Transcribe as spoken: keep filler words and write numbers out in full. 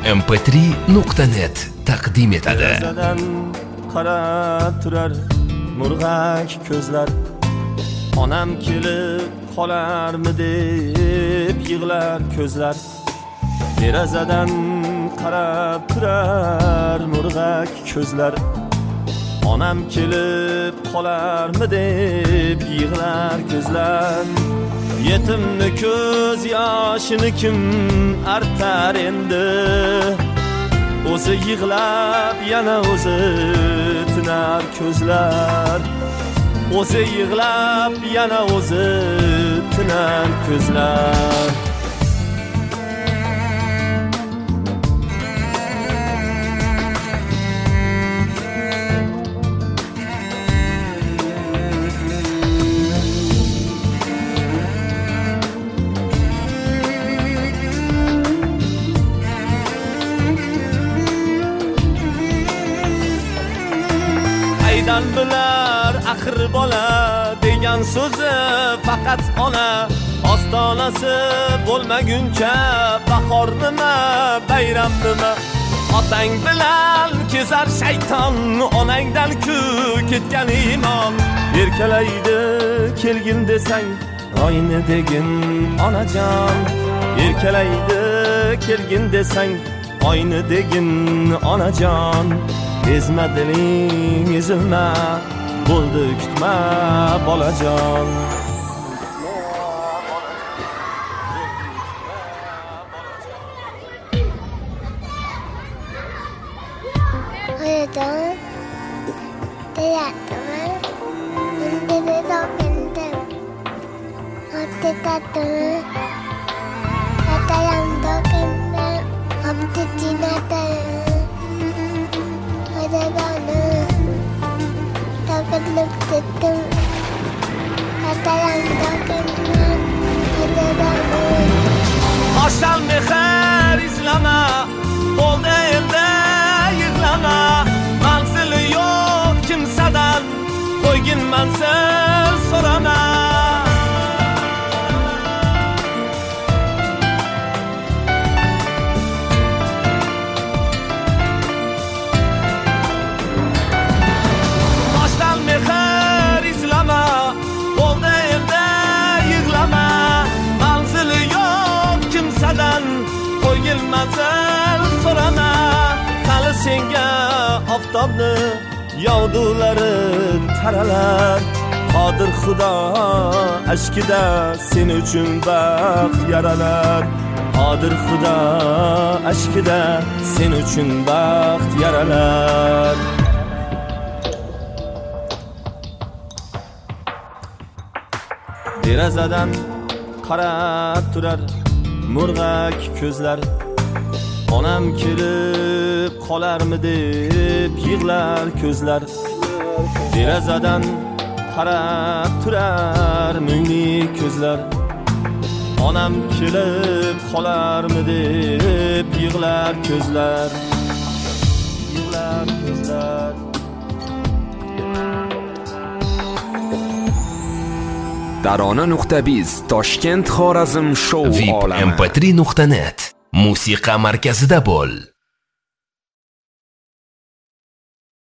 em p tri nuqta net taqdim etadi. Derazadan qarab turar murg'ak ko'zlar, onam kelib qolarmi deb yig'lar ko'zlar. Derazadan qarab turar murg'ak ko'zlar, onam kelib qolarmi deb yig'lar ko'zlar. Yetimni ko'z yoshini kim artar endi, o'zi yig'lab yana o'zi tinar ko'zlar. O'zi yig'lab yana o'zi tinar ko'zlar. Qaydan bilar axir bola degan so'zi faqat ona. Ostonasi bo'lmaguncha bahor nima, bayram nima. Otang bilan kezar shayton, onangdan ku ketgan iymon. Erkalaydi kelgin desang oyni degin onajon. Erkalaydi kelgin desang oyni degin onajon. Ezma diling ezilma, bo'ldi kutma bolajon. Oyadan deyatman, endi dokendim. Otte tatman, atayam dokendim. Otte tinatayam. Adagana, takatlık tettim. Atayam dokendim. Adagana. Oshdan mehr izlama, bo'ldi endi yig'lama. Manzili yo'q kimsadan, qo'ygin manzil so'rama. Oshdan mehr izlama, bo'ldi endi yig'lama. Manzili yo'q kimsadan, qo'ygin manzil so'rama. Hali senga oftobni yog'dulari taralar. Qodir Xudo ashkida sen uchun baxt yaralar. Qodir Xudo ashkida sen uchun baxt yaralar. Derazadan qarab turar murg'ak ko'zlar, onam kelib qolarmi deb yig'lar ko'zlar. Derazadan qarab turar mungli ko'zlar, onam kelib qolarmi deb yig'lar ko'zlar. Yig'lar ko'zlar. Darona nuqta biz Toshkent Xorazm shou vip olami. em p tri nuqta net musiqa markazida bo'l.